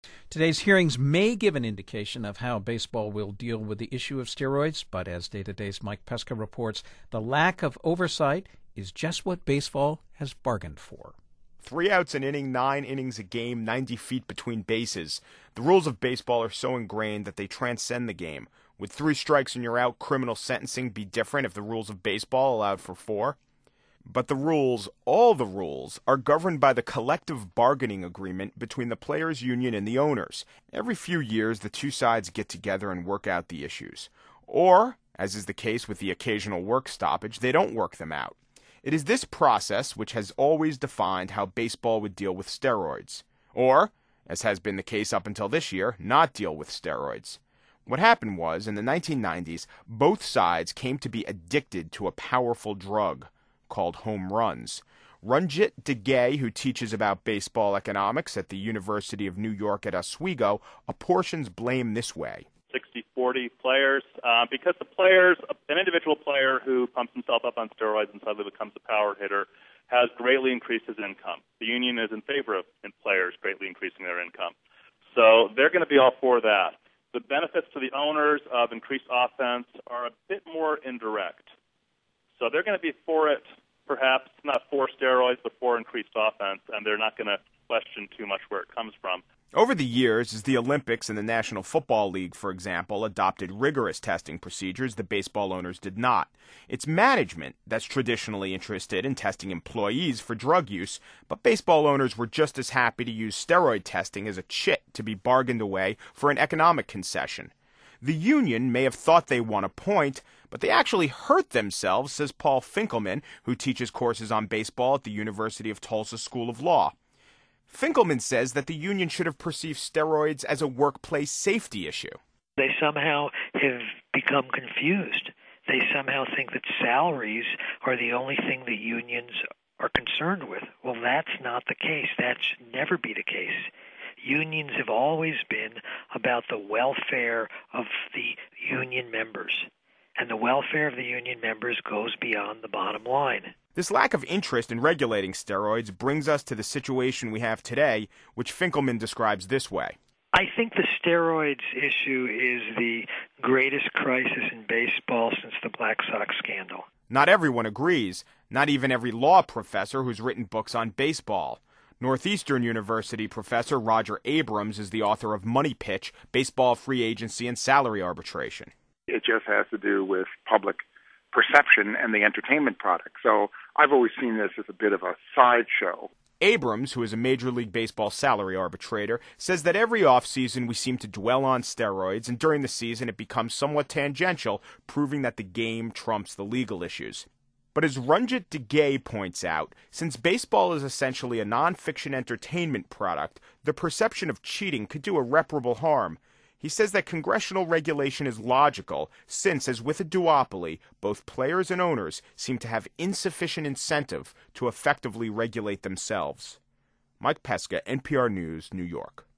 Today's hearings may give an indication of how baseball will deal with the issue of steroids, but as Day to Day's Mike Pesca reports, the lack of oversight is just what baseball has bargained for. 3 outs an inning, 9 innings a game, 90 feet between bases. The rules of baseball are so ingrained that they transcend the game. Would 3 strikes and you're out criminal sentencing be different if the rules of baseball allowed for 4? But the rules, all the rules, are governed by the collective bargaining agreement between the players' union and the owners. Every few years, the two sides get together and work out the issues. Or, as is the case with the occasional work stoppage, they don't work them out. It is this process which has always defined how baseball would deal with steroids. Or, as has been the case up until this year, not deal with steroids. What happened was, in the 1990s, both sides came to be addicted to a powerful drug called home runs. Ranjit Degay, who teaches about baseball economics at the University of New York at Oswego, apportions blame this way. 60-40 players, because the players, an individual player who pumps himself up on steroids and suddenly becomes a power hitter, has greatly increased his income. The union is in favor of players greatly increasing their income. So they're going to be all for that. The benefits to the owners of increased offense are a bit more indirect. So they're going to be for it, perhaps not for steroids, but for increased offense, and they're not going to question too much where it comes from. Over the years, as the Olympics and the National Football League, for example, adopted rigorous testing procedures, the baseball owners did not. It's management that's traditionally interested in testing employees for drug use, but baseball owners were just as happy to use steroid testing as a chit to be bargained away for an economic concession. The union may have thought they won a point, but they actually hurt themselves, says Paul Finkelman, who teaches courses on baseball at the University of Tulsa School of Law. Finkelman says that the union should have perceived steroids as a workplace safety issue. They somehow have become confused. They somehow think that salaries are the only thing that unions are concerned with. Well, that's not the case. That should never be the case. Unions have always been about the welfare of the union members, and the welfare of the union members goes beyond the bottom line. This lack of interest in regulating steroids brings us to the situation we have today, which Finkelman describes this way. I think the steroids issue is the greatest crisis in baseball since the Black Sox scandal. Not everyone agrees, not even every law professor who's written books on baseball. Northeastern University professor Roger Abrams is the author of Money Pitch, Baseball Free Agency and Salary Arbitration. It just has to do with public perception and the entertainment product. So I've always seen this as a bit of a sideshow. Abrams, who is a Major League Baseball salary arbitrator, says that every offseason we seem to dwell on steroids, and during the season it becomes somewhat tangential, proving that the game trumps the legal issues. But as Ranjit Degay points out, since baseball is essentially a non-fiction entertainment product, the perception of cheating could do irreparable harm. He says that congressional regulation is logical, since, as with a duopoly, both players and owners seem to have insufficient incentive to effectively regulate themselves. Mike Pesca, NPR News, New York.